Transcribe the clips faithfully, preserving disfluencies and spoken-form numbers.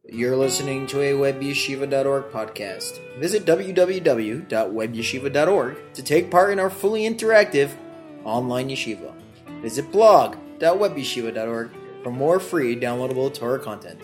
You're listening to a web yeshiva dot org podcast. Visit w w w dot web yeshiva dot org to take part in our fully interactive online yeshiva. Visit blog dot web yeshiva dot org for more free downloadable Torah content.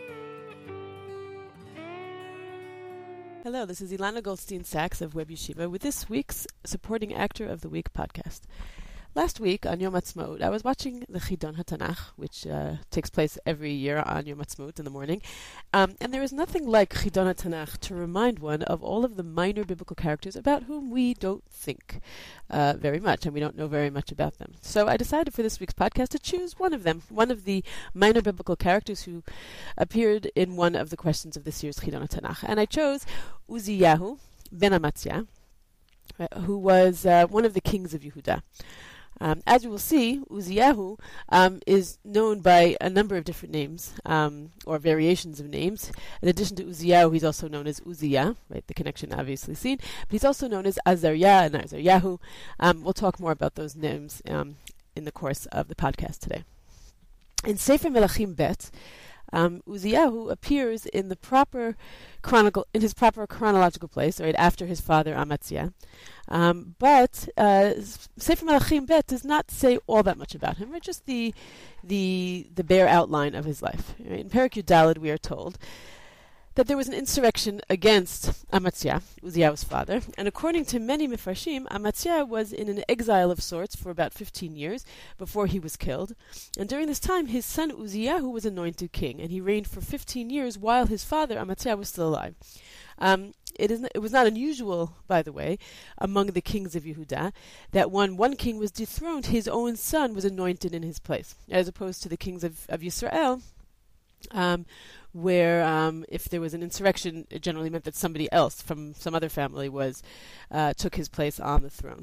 Hello, this is Ilana Goldstein-Sachs of Web Yeshiva with this week's Supporting Actor of the Week podcast. Last week on Yom Ha'atzmaut, I was watching the Chidon HaTanakh, which uh, takes place every year on Yom Ha'atzmaut in the morning, um, and there is nothing like Chidon HaTanakh to remind one of all of the minor biblical characters about whom we don't think uh, very much, and we don't know very much about them. So I decided for this week's podcast to choose one of them, one of the minor biblical characters who appeared in one of the questions of this year's Chidon HaTanakh, and I chose Uziyahu ben Amatzia, who was uh, one of the kings of Yehuda. Um, as we will see, Uziyahu um, is known by a number of different names, um, or variations of names. In addition to Uziyahu, he's also known as Uzziah, right? The connection obviously seen. But he's also known as Azariah and Azaryahu. Um, we'll talk more about those names um, in the course of the podcast today. In Sefer Melachim Bet, Um, Uziyahu appears in the proper chronicle, in his proper chronological place, right after his father Amatzia. Um, but uh, Sefer Melachim Bet does not say all that much about him, right? Just the the the bare outline of his life. Right? In Perek Yud Daled, we are told that there was an insurrection against Amatzia, Uziyahu's father, and according to many Mefarshim, Amatzia was in an exile of sorts for about fifteen years before he was killed, and during this time his son Uziyahu was anointed king, and he reigned for fifteen years while his father Amatzia was still alive. Um, it, is, it was not unusual, by the way, among the kings of Yehuda, that when one king was dethroned, his own son was anointed in his place, as opposed to the kings of, of Yisrael, um, where um, if there was an insurrection, it generally meant that somebody else from some other family was uh, took his place on the throne.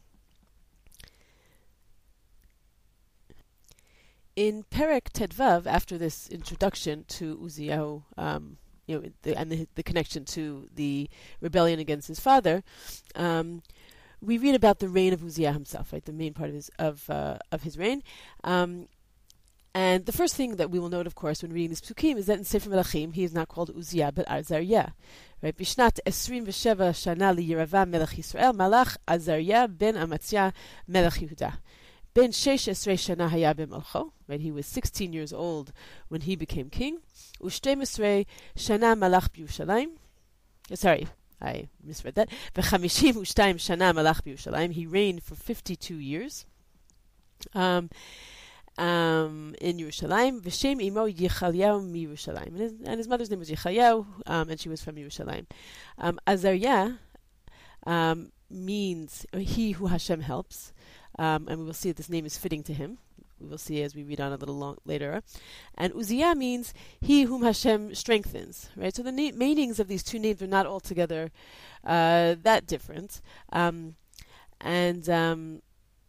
In Perek Tedvav, after this introduction to Uziyahu, um, you know, the, and the, the connection to the rebellion against his father, um, we read about the reign of Uzziah himself, right? The main part of his of uh, of his reign. Um, And the first thing that we will note, of course, when reading this psukim is that in Sefer Melachim he is not called Uzziah but Azariah. Right? Bishnat Esrim v'Sheva Shana liYeravam Melech Yisrael Malach Azariah ben Amatzia Melech Yehuda. Ben Sheish Esrei Shana Haya b'Malcho. Right? He was sixteen years old when he became king. Ushtem Esrei Shana Malach b'Yerushalayim. Sorry, I misread that. V'Chamishim Ushtaim Shana Malach b'Yerushalayim. He reigned for fifty-two years. Um. Um, in Yerushalayim, v'shem imo Yechaliyahu mi Yerushalayim, and his, and his mother's name was Yechaliyahu, um, and she was from Yerushalayim. Um, Azariah um, means he who Hashem helps, um, and we will see that this name is fitting to him. We will see as we read on a little long, later. And Uzziah means he whom Hashem strengthens. Right. So the na- meanings of these two names are not altogether uh, that different, um, and. Um,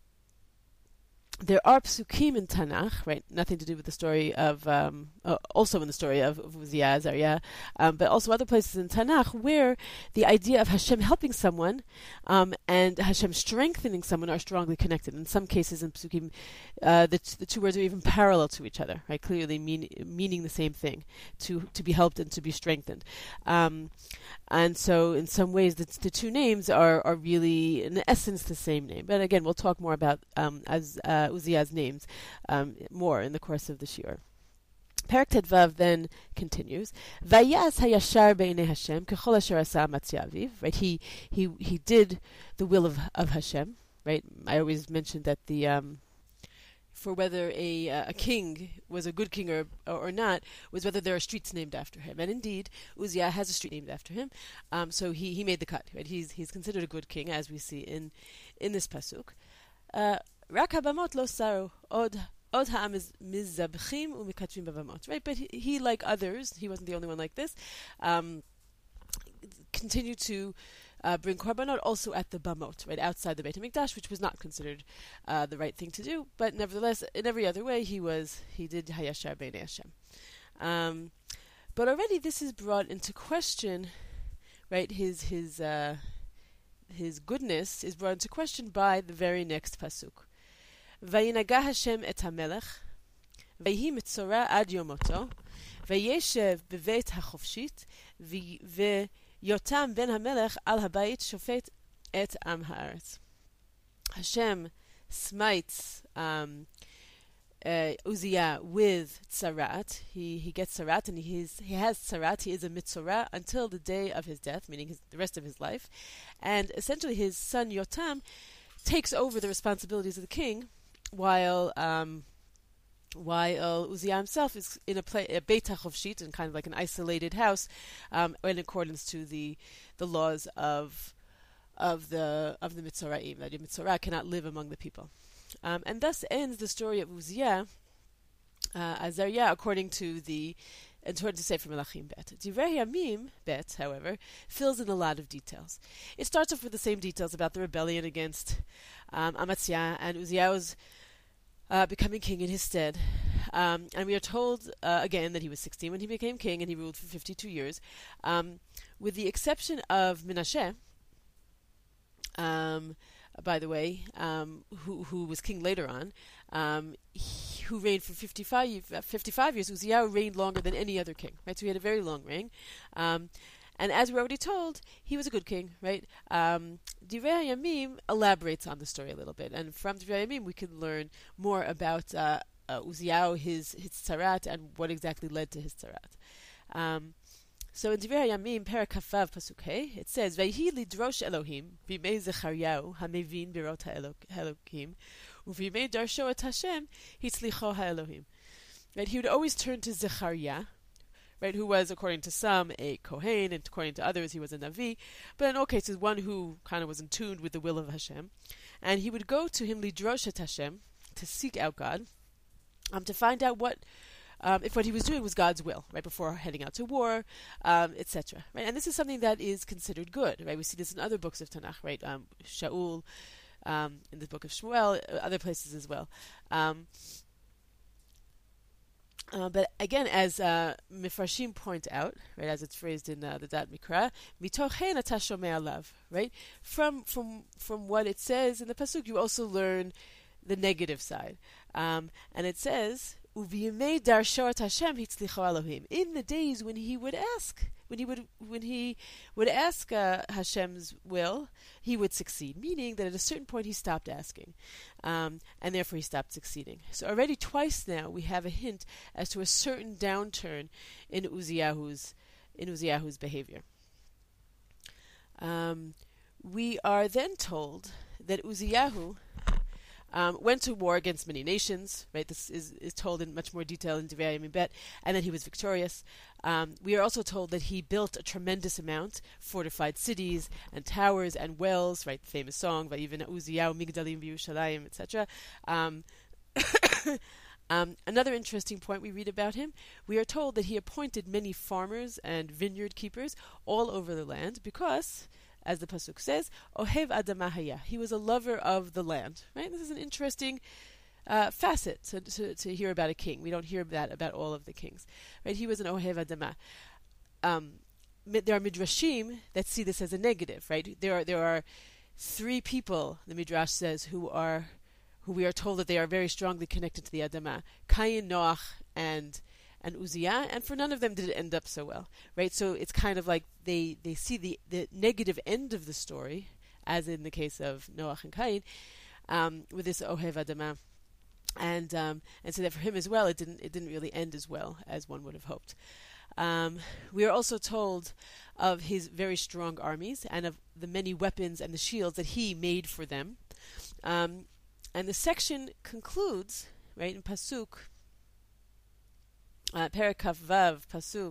There are psukim in Tanakh, right? Nothing to do with the story of, um, uh, also in the story of, of Uzziah, Azariah, um, but also other places in Tanakh where the idea of Hashem helping someone um, and Hashem strengthening someone are strongly connected. In some cases in psukim, uh, the, t- the two words are even parallel to each other, right? Clearly mean, meaning the same thing, to to be helped and to be strengthened. Um, and so in some ways the, the two names are, are really, in essence, the same name. But again, we'll talk more about um, as uh, Uziah's names um, more in the course of the shiur. Perek Tedvav then continues. Vayas hayashar b'nei Hashem kechol asher asa Amatzia aviv. Right, he he he did the will of of Hashem. Right, I always mentioned that the um, for whether a uh, a king was a good king or, or or not was whether there are streets named after him. And indeed, Uzziah has a street named after him. Um, so he, he made the cut. Right, he's he's considered a good king, as we see in in this pasuk. Uh, Rak habamot lo saru od od ha'am mizabchim umikatvim bavamot. Right, but he, he, like others, he wasn't the only one like this. Um, continued to uh, bring korbanot also at the bamot, right outside the Beit HaMikdash, which was not considered uh, the right thing to do. But nevertheless, in every other way, he was he did hayashar b'nei Hashem. Um, but already this is brought into question, right? His his uh, his goodness is brought into question by the very next pasuk. Vayinaga Hashem et hamelech, vayhi mitzora ad yomoto, Vayeshev bevet hachofshit, v'yotam ben hamelech al habayit shofet et am haaretz. Hashem smites um, uh, Uzziah with tzarat. He he gets tzarat, and he's, he has tzarat. He is a mitzorah until the day of his death, meaning his, the rest of his life. And essentially, his son Yotam takes over the responsibilities of the king, while um, while Uzziah himself is in a, play, a Beit HaChovshit, in kind of like an isolated house, um, in accordance to the the laws of of the of the Mitzoraim, that the Mitzorah cannot live among the people. Um, and thus ends the story of Uzziah, uh, Azariah, according to the according to Sefer Melachim Bet. Divrei Yamim Bet, however, fills in a lot of details. It starts off with the same details about the rebellion against um, Amaziah and Uzziah's uh, becoming king in his stead. Um, and we are told, uh, again, that he was sixteen when he became king, and he ruled for fifty-two years. Um, with the exception of Menashe, Um, by the way, um, who who was king later on, um, he, who reigned for fifty-five, fifty-five years. Uzziah reigned longer than any other king, right? So he had a very long reign. Um, and as we're already told, he was a good king, right? Um, Divrei Yamim elaborates on the story a little bit, and from Divrei Yamim we can learn more about uh, uh, Uzziah, his his tzarat, and what exactly led to his tzarat. Um, So in Divrei Yamim, Perek Kafav Pasuk Hey, it says, "Vayhi lidrosh Elohim b'mei Zechariyahu hamevin birot ha'Elokim, u'v'mei darsho et Hashem hitzlicho ha'Elohim." Right, he would always turn to Zechariah, right, who was, according to some, a Kohen, and according to others, he was a Navi, but in all cases, one who kind of was in tune with the will of Hashem, and he would go to him lidrosh et Hashem, to seek out God, um, to find out what. Um, if what he was doing was God's will, right, before heading out to war, um, et cetera. Right, and this is something that is considered good, right? We see this in other books of Tanakh, right? Um, Shaul, um, in the book of Shmuel, other places as well. Um, uh, but again, as uh, Mefarshim point out, right, as it's phrased in uh, the Dat Mikra, mitochen ata shomei alav, right? From from from what it says in the pasuk, you also learn the negative side, um, and it says. In the days when he would ask, when he would when he would ask uh, Hashem's will, he would succeed. Meaning that at a certain point he stopped asking, um, and therefore he stopped succeeding. So already twice now we have a hint as to a certain downturn in Uzziyahu's in Uzziyahu's behavior. Um, we are then told that Uzziyahu Um, went to war against many nations, right? This is, is told in much more detail in Divrei Yamim Bet, and then he was victorious. Um, we are also told that he built a tremendous amount, fortified cities and towers and wells, right? The famous song, Vayiven Uzziyahu Migdalim v'Yerushalayim, et cetera. Um, um, another interesting point we read about him, we are told that he appointed many farmers and vineyard keepers all over the land because, as the pasuk says, Ohev Adamah Haya. He was a lover of the land. Right? This is an interesting uh, facet to, to to hear about a king. We don't hear that about all of the kings. Right? He was an Ohev Adamah. Um, there are midrashim that see this as a negative. Right? There are there are three people, the midrash says, who are who we are told that they are very strongly connected to the Adamah: Cain, Noach, and and Uzziah, and for none of them did it end up so well, right? So it's kind of like they, they see the, the negative end of the story, as in the case of Noach and Cain, um, with this Ohev Adamah, and um, and so that for him as well, it didn't it didn't really end as well as one would have hoped. Um, we are also told of his very strong armies and of the many weapons and the shields that he made for them, um, and the section concludes, right, in pasuk. Uh, Perek Kaf Vav, Pasuk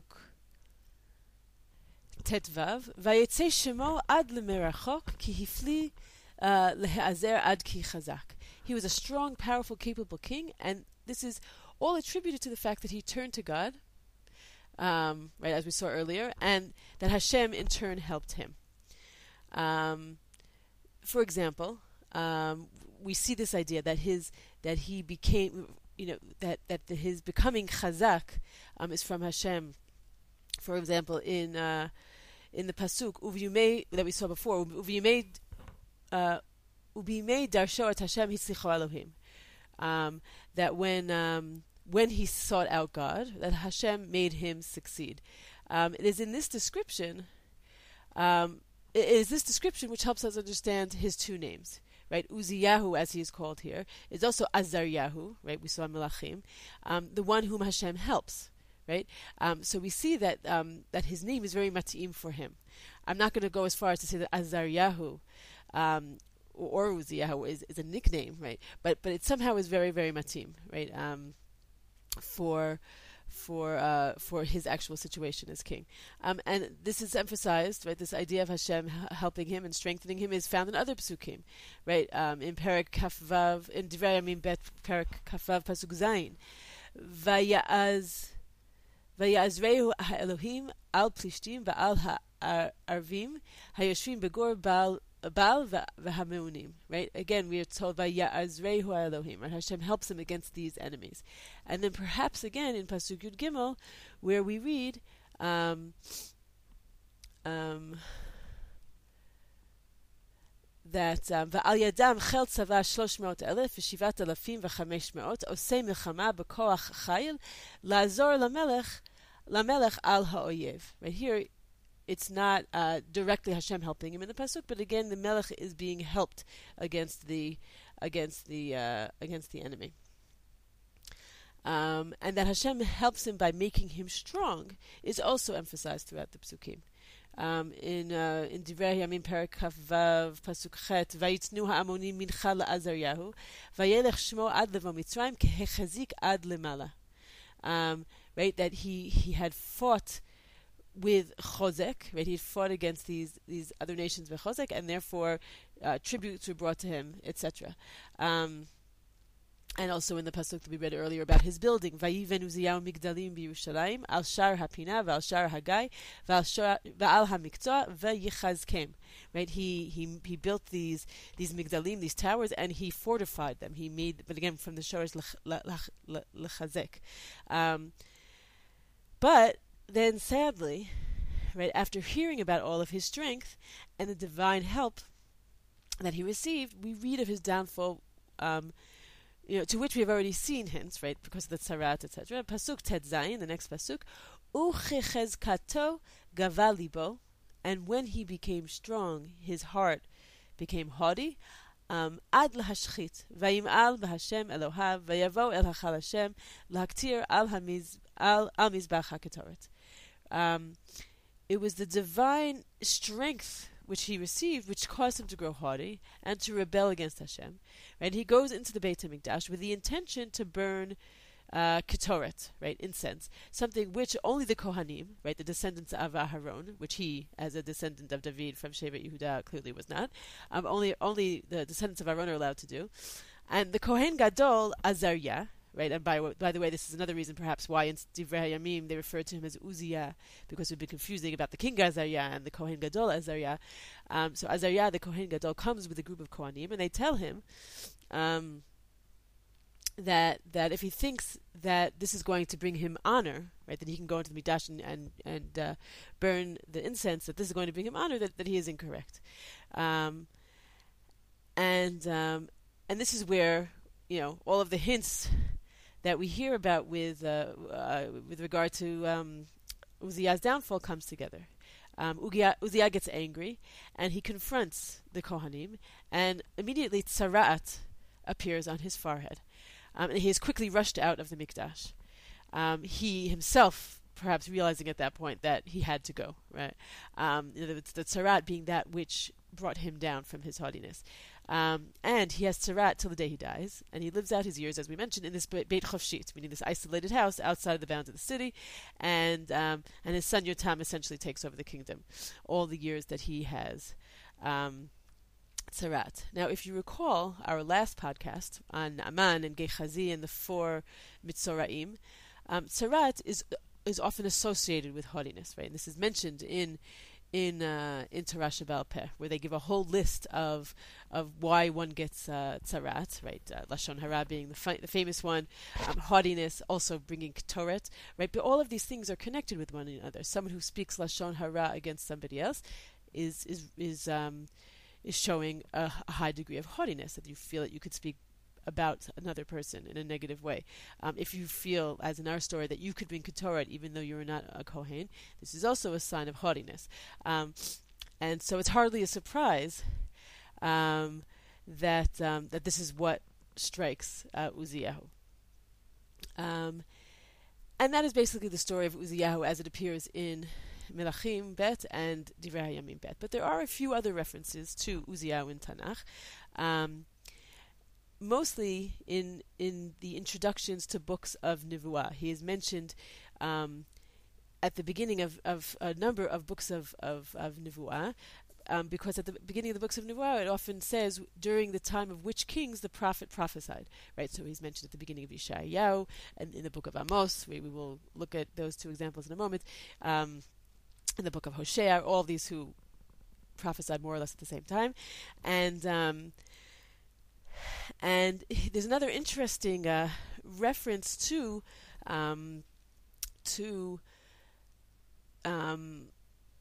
Tet Vav, Vayetze Shemo ad lemerachok ki hifli lehazer ad ki chazak. He was a strong, powerful, capable king, and this is all attributed to the fact that he turned to God, um, right, as we saw earlier, and that Hashem in turn helped him. Um, for example, um, we see this idea that his that he became. You know, that, that the, his becoming chazak um, is from Hashem. For example, in uh, in the pasuk Uviyumei that we saw before, Uviyumei uh, Uviyumei darsho et Hashem hitzlicho Elohim. Um, that when um, when he sought out God, that Hashem made him succeed. Um, it is in this description, um, it is this description which helps us understand his two names. Right, Uziyahu, as he is called here, is also Azaryahu. Right, we saw Melachim, um, the one whom Hashem helps. Right, um, so we see that um, that his name is very mat'im for him. I'm not going to go as far as to say that Azaryahu um, or, or Uziyahu is, is a nickname, right? But but it somehow is very very mat'im, right? Um, for for uh, for his actual situation as king. Um, and this is emphasized, right, this idea of Hashem h- helping him and strengthening him is found in other psukim, right, um, in Perek Kafvav, in Divrei Yamim Bet Perek Kafvav Pasuk Zayin, Vayaz Vayazrehu ha'Elohim al Plishtim va'al ha'arvim hayoshvim begor bal Baal v'hameunim, right? Again, we are told by Ya'azrehu Elohim, right? Hashem helps him against these enemies. And then perhaps again in Pasuk Yud Gimel, where we read um, um, that Va'al Yadam Chel Tzava Shlosh Meot Elef V'Shivat Elafim V'Chamesh Meot Osei Milchama B'Koach Chayil La'azor Lamelech Lamelech Al Ha'oyev. Right here, it's not uh, directly Hashem helping him in the pasuk, but again, the Melech is being helped against the against the uh, against the enemy, um, and that Hashem helps him by making him strong is also emphasized throughout the psukim. Um, in uh, in Divrei Yamim Perek Kaf Vav Pasuk Chet Vayitznu ha'amonim mincha la'Azaryahu Vayelech Shmo ad levo Mitzrayim kehechazik ad lemala. Um, right, that he he had fought with Chozek, right? He fought against these these other nations with Chozek, and therefore uh, tributes were brought to him, et cetera. Um, and also in the pasuk that we read earlier about his building, Vayiven Uziyahu Migdalim b'Yerushalayim al Shar Hapina v'al Shar Hagai v'al Hamiktzah v'Yichazkem. Right? He he he built these these Migdalim, these towers, and he fortified them. He made, but again from the shores l'chazek. Um, but then sadly, right, after hearing about all of his strength and the divine help that he received, we read of his downfall, um, you know, to which we have already seen hints, right, because of the tzarat, et cetera. Pasuk Tet Zayin, the next pasuk, Uchechezkato gava libo, and when he became strong, his heart became haughty. Um, Ad lahashchit, vayim'al b'Hashem Elohav, vayavo el hachal Hashem, lahaktir al hamiz al al mizbach haketoret. Um, it was the divine strength which he received, which caused him to grow haughty and to rebel against Hashem. Right? He goes into the Beit HaMikdash with the intention to burn uh, ketoret, right, incense, something which only the Kohanim, right, the descendants of Aharon, which he, as a descendant of David from Shevet Yehuda, clearly was not, um, only only the descendants of Aharon are allowed to do, and the Kohen Gadol Azariah. Right, and by by the way, this is another reason perhaps why in Divrei Yamim they refer to him as Uzziah, because we've been confusing about the king Azariah and the Kohen Gadol Azariah. Um, so Azariah, the Kohen Gadol, comes with a group of Kohanim, and they tell him um, that that if he thinks that this is going to bring him honor, right, that he can go into the Mikdash and and, and uh, burn the incense, that this is going to bring him honor, that, that he is incorrect. Um, and um, and this is where, you know, all of the hints that we hear about with uh, uh, with regard to um, Uziah's downfall comes together. Um, Uziah gets angry, and he confronts the Kohanim, and immediately Tzara'at appears on his forehead. Um, and he is quickly rushed out of the Mikdash. Um, he himself, perhaps realizing at that point that he had to go, right? Um, you know, the, the Tzara'at being that which brought him down from his haughtiness. Um, and he has tzaraat till the day he dies, and he lives out his years, as we mentioned, in this Beit Chofshit, meaning this isolated house outside of the bounds of the city, and um, and his son Yotam essentially takes over the kingdom all the years that he has um, tzaraat. Now, if you recall our last podcast on Naaman and Gehazi and the four Mitzoraim, um, tzaraat is is often associated with haughtiness, right? And this is mentioned in in uh, in Torah Sheba'al Peh, where they give a whole list of of why one gets uh, tzarat, right? Uh, Lashon Hara being the, fi- the famous one, um, haughtiness also bringing ketoret, right? But all of these things are connected with one another. Someone who speaks Lashon Hara against somebody else is is is um, is showing a, a high degree of haughtiness, that you feel that you could speak about another person in a negative way. Um, if you feel, as in our story, that you could bring Ketoret even though you're not a Kohen, this is also a sign of haughtiness. Um, and so it's hardly a surprise um, that um, that this is what strikes uh, Uziyahu. Um, and that is basically the story of Uziyahu as it appears in Melachim Bet and Divrei Hayamim Bet. But there are a few other references to Uziyahu in Tanakh, um, mostly in in the introductions to books of Nevuah. He is mentioned um, at the beginning of, of a number of books of, of, of Nevuah, um, because at the beginning of the books of Nevuah it often says during the time of which kings the prophet prophesied. Right, so he's mentioned at the beginning of Yeshayahu and in the book of Amos. We, we will look at those two examples in a moment. Um, in the book of Hosea, all these who prophesied more or less at the same time. And um, and there's another interesting uh, reference to um, to um,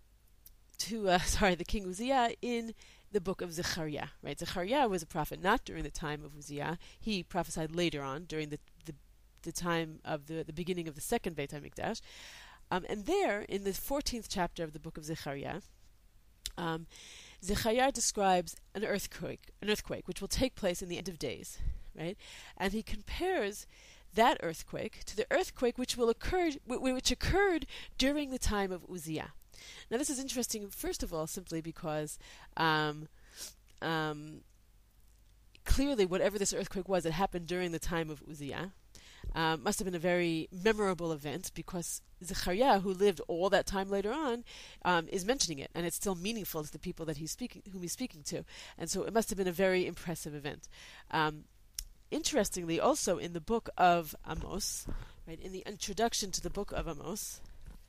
to uh, sorry, the king Uzziah in the book of Zechariah. Right, Zechariah was a prophet not during the time of Uzziah. He prophesied later on during the the, the time of the, the beginning of the second Beit HaMikdash. Um, and there, in the fourteenth chapter of the book of Zechariah, um, Zechariah describes an earthquake, an earthquake which will take place in the end of days, right? And he compares that earthquake to the earthquake which will occur, which occurred during the time of Uzziah. Now, this is interesting. First of all, simply because um, um, clearly, whatever this earthquake was, it happened during the time of Uzziah. Um, must have been a very memorable event because Zechariah, who lived all that time later on, um, is mentioning it, and it's still meaningful to the people that he's speaking, whom he's speaking to, and so it must have been a very impressive event. Um, interestingly, also in the book of Amos, right, in the introduction to the book of Amos,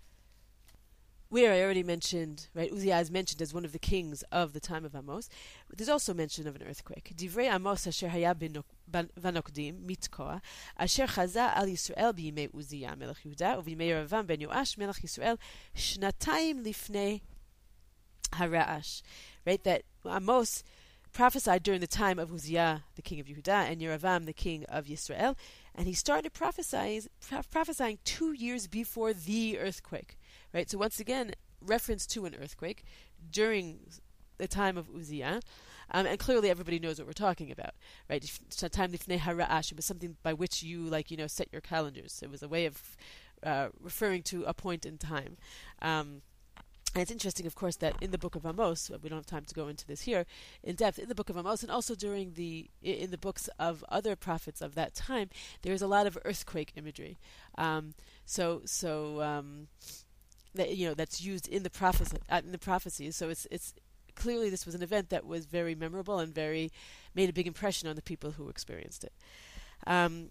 where I already mentioned, right, Uzziah is mentioned as one of the kings of the time of Amos, but there's also mention of an earthquake. Divrei Amos asher haya v'nokdim mitkoa, asher chaza al Yisrael b'yimei Uzziah melech Yehuda, u'b'yimei Yeravam ben Yoash melech Yisrael, shnatayim lifnei hara'ash. Right, that Amos prophesied during the time of Uzziah, the king of Yehuda, and Yeravam, the king of Yisrael, and he started prophesying, prophesying two years before the earthquake. Right, so once again, reference to an earthquake during the time of Uzziah, um, and clearly everybody knows what we're talking about. Right, time lifnei hara'ash, it was something by which you, like, you know, set your calendars. It was a way of uh, referring to a point in time. Um, And it's interesting, of course, that in the book of Amos, we don't have time to go into this here in depth, in the book of Amos, and also during the in the books of other prophets of that time, there is a lot of earthquake imagery. Um, so, so um, that, you know, that's used in the prophecy, uh, in the prophecies. So it's it's clearly this was an event that was very memorable and very made a big impression on the people who experienced it. Um,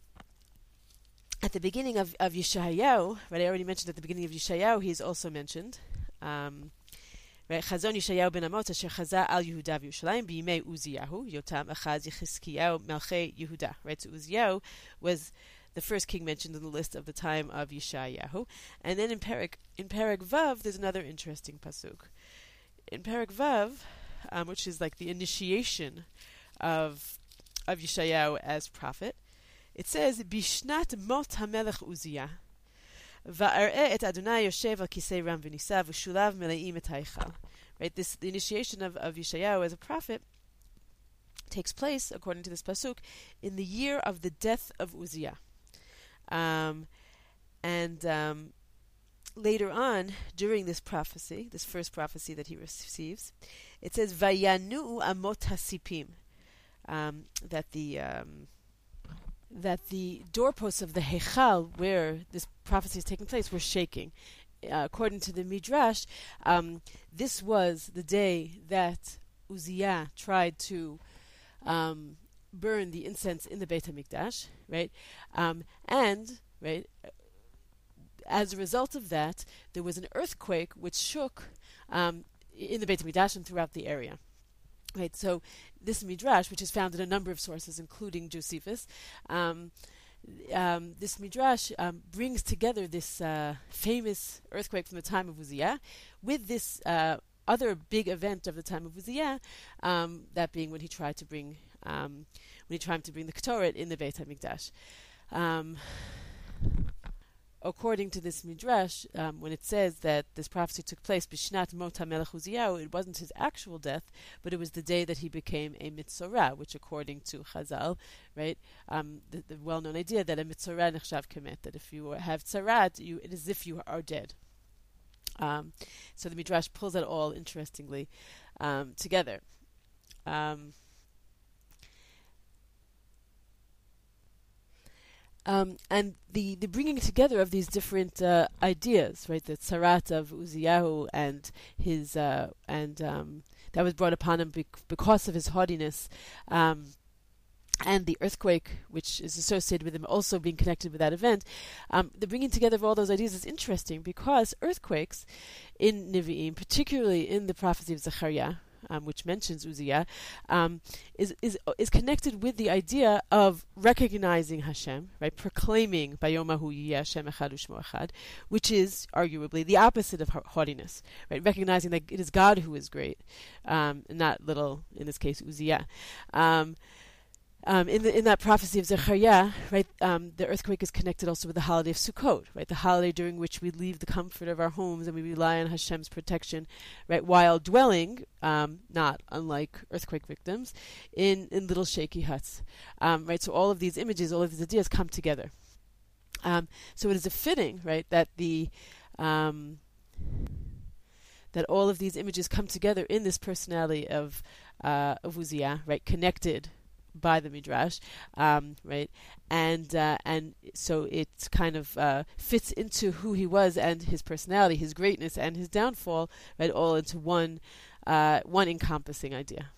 at the beginning of of Yeshayahu, right? I already mentioned at the beginning of Yeshayahu, he is also mentioned. Um, Chazon Yeshayahu ben Amos asher chaza al Yehuda v'Yerushalayim b'yimei Uzziyahu Yotam Achaz Yechizkiyahu Melchei Yehuda. Right, so Uzziyahu was the first king mentioned in the list of the time of Yeshayahu, and then in Perek in Perek Vav there's another interesting pasuk. In Perek Vav, um, which is like the initiation of of Yeshayahu as prophet, it says Bishnat Mot HaMelech Uzziah. Right, this the initiation of, of Yeshayahu as a prophet takes place, according to this pasuk, in the year of the death of Uzziah. Um, and um, later on, during this prophecy, this first prophecy that he receives, it says Vayanu Amot Hasipim, um, that the um, that the doorposts of the Heichal, where this prophecy is taking place, were shaking. Uh, according to the Midrash, um, this was the day that Uzziah tried to um, burn the incense in the Beit HaMikdash, right? Um, and, right, as a result of that, there was an earthquake which shook um, in the Beit HaMikdash and throughout the area. Right, so this Midrash, which is found in a number of sources, including Josephus, um, um, this Midrash um, brings together this uh, famous earthquake from the time of Uzziah with this uh, other big event of the time of Uzziah, um, that being when he tried to bring um, when he tried to bring the Ketoret in the Beit HaMikdash. Um, according to this midrash, um, when it says that this prophecy took place Bishnat Mot HaMelech Uziyahu, it wasn't his actual death, but it was the day that he became a mitzorah, which according to Chazal, right, um, the, the well-known idea that a mitzorah nechshav kemet, that if you have tzarat, you, it is as if you are dead. Um, so the midrash pulls that all interestingly um, together. Um, Um, and the, the bringing together of these different uh, ideas, right? The tzarat of Uziyahu and his uh, and um, that was brought upon him bec- because of his haughtiness, um, and the earthquake, which is associated with him also being connected with that event. Um, the bringing together of all those ideas is interesting because earthquakes in Nevi'im, particularly in the prophecy of Zechariah, Um, which mentions Uzziah, um, is is is connected with the idea of recognizing Hashem, right, proclaiming Bayomahu Yiyeh Hashem Echad U'Shmo Echad, which is arguably the opposite of haughtiness, right, recognizing that it is God who is great, um, not little, in this case, Uzziah. Um, Um, in, the, in that prophecy of Zechariah, right, um, the earthquake is connected also with the holiday of Sukkot, right, the holiday during which we leave the comfort of our homes and we rely on Hashem's protection, right, while dwelling, um, not unlike earthquake victims, in, in little shaky huts, um, right. So all of these images, all of these ideas come together. Um, so it is a fitting, right, that the um, that all of these images come together in this personality of uh, of Uzziah, right, connected by the midrash, um, right, and uh, and so it kind of uh, fits into who he was and his personality, his greatness and his downfall, right, all into one uh, one encompassing idea.